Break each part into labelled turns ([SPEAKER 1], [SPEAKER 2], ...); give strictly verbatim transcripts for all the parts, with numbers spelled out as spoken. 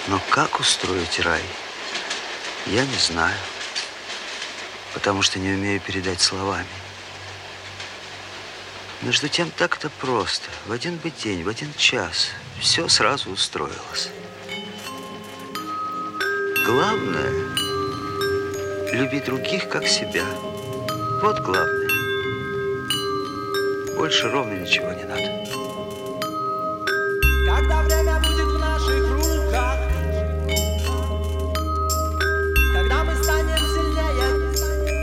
[SPEAKER 1] Но как устроить рай, я не знаю, потому что не умею передать словами. Между тем, так-то просто. В один бы день, в один час все сразу устроилось. Главное – люби других, как себя. Вот главное. Больше ровно ничего не надо.
[SPEAKER 2] Когда время будет в наших руках, когда мы станем сильнее,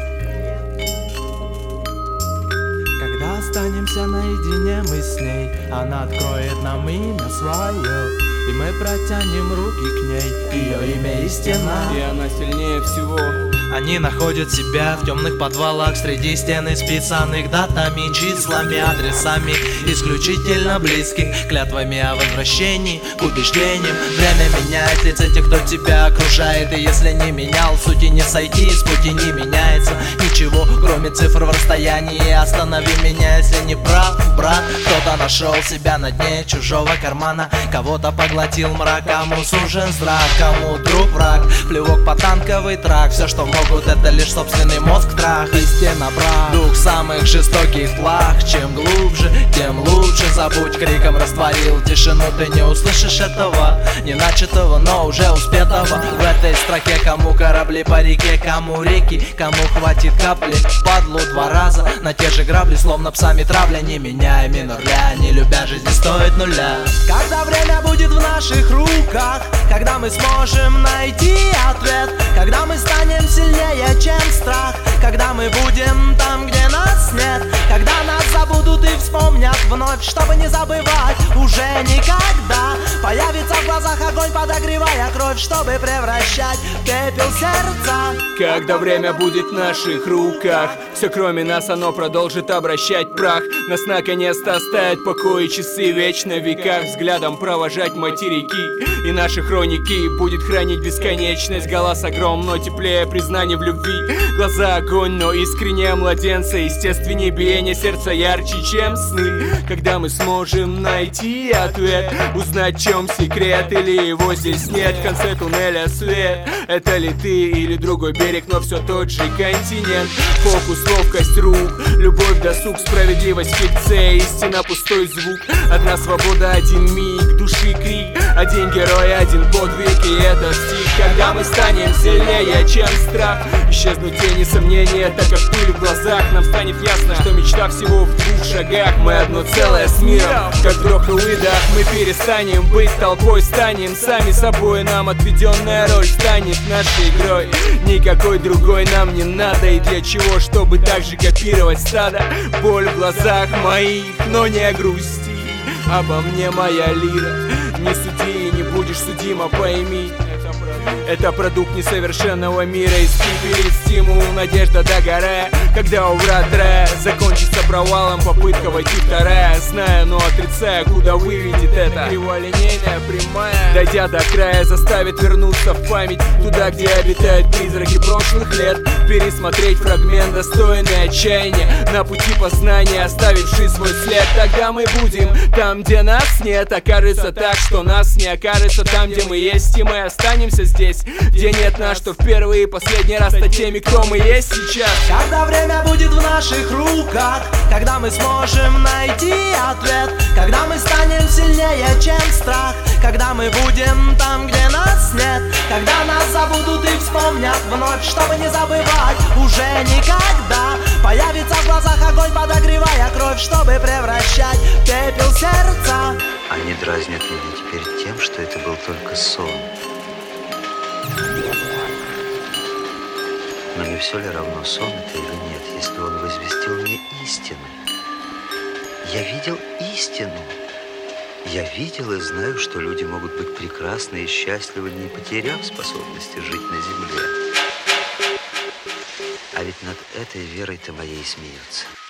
[SPEAKER 2] когда останемся наедине мы с ней, она откроет нам имя свое, и мы протянем руки к ней. Ее имя истина,
[SPEAKER 3] и она сильнее всего.
[SPEAKER 2] Они находят себя в темных подвалах среди стен исписанных датами, числами, адресами исключительно близких, клятвами о возвращении к убеждениям. Время меняет лица тех, кто тебя окружает, и если не менял, сути не сойти, с пути не меняется ничего, кроме цифр в расстоянии. Останови меня, если не прав, брат. Кто-то нашел себя на дне чужого кармана, кого-то поглотил мрак, кому сужен зрак, кому друг враг, плевок по танковый трак. Все, что могут, это лишь собственный мозг трах. И стена брак, дух самых жестоких плах. Чем глубже, тем лучше. Забудь, криком растворил тишину. Ты не услышишь этого, не начатого, но уже успетого. В этой строке кому корабли по реке, кому реки, кому хватит капли падлу два раза на те же грабли, словно псами травля. Не меняя минор ля, не любя жизни стоит нуля. Когда время будет в наших руках, когда мы сможем найти ответ, когда мы станем сильнее, чем страх, когда мы будем там, где нас нет, когда нас забудут и вспомнят вновь, чтобы не забывать уже никогда. Появится в глазах огонь, подогревая кровь, чтобы превращать в пепел сердца.
[SPEAKER 3] Когда время будет в наших руках, все кроме нас оно продолжит обращать прах. Нас наконец-то оставят в покое часы, вечно в веках взглядом провожать материки. И наши хроники будет хранить бесконечность. Голос огром, но теплее признание в любви. Глаза огонь, но искреннее младенца. Естественнее биение сердца ярче, чем сны. Когда мы сможем найти ответ, узнать, в чем секрет, или его здесь нет. В конце туннеля свет. Это ли ты или другой берег, но все тот же континент. Фокус, ловкость рук, любовь, досуг, справедливость, фикция, истина, пустой звук. Одна свобода, один миг, души крик. Один герой, один подвиг, и это стих. Когда мы станем сильнее, чем страх, исчезнут тени сомнения, так как пыль в глазах. Нам станет ясно, что мечта всего в двух шагах. Мы одно целое с миром, как вдох и выдох. Мы перестанем быть толпой, станем сами собой. Нам отведенная роль станет нашей игрой. Никакой другой нам не надо. И для чего? Чтобы так же копировать стадо. Боль в глазах моих, но не грусти. Обо мне моя лира. Не суди и не будешь судима, пойми. Это продукт несовершенного мира. Испепелит стимул, надежда догорая. Когда у врат рая закончится провалом попытка войти вторая. Зная, но отрицая, куда выведет это криволинейная прямая. Дойдя до края, заставит вернуться в память туда, где обитают призраки прошлых лет. Пересмотреть фрагмент, достойный отчаяния, на пути познания, оставивший свой след. Тогда мы будем там, где нас нет. Окажется так, что нас не окажется там, где мы есть. И мы останемся здесь, где нет нас, что в первый и последний раз стать теми, кто мы есть сейчас. Когда время будет в наших руках, когда мы сможем найти ответ, когда мы станем сильнее, чем страх, когда мы будем там, где нас нет, когда нас забудут и вспомнят вновь, чтобы не забывать уже никогда. Появится в глазах огонь, подогревая кровь, чтобы превращать в пепел сердца.
[SPEAKER 1] Они дразнят меня теперь тем, что это был только сон. Но не все ли равно, сон это или нет, если он возвестил мне истину? Я видел истину. Я видел и знаю, что люди могут быть прекрасны и счастливы, не потеряв способности жить на земле. А ведь над этой верой-то моей смеются.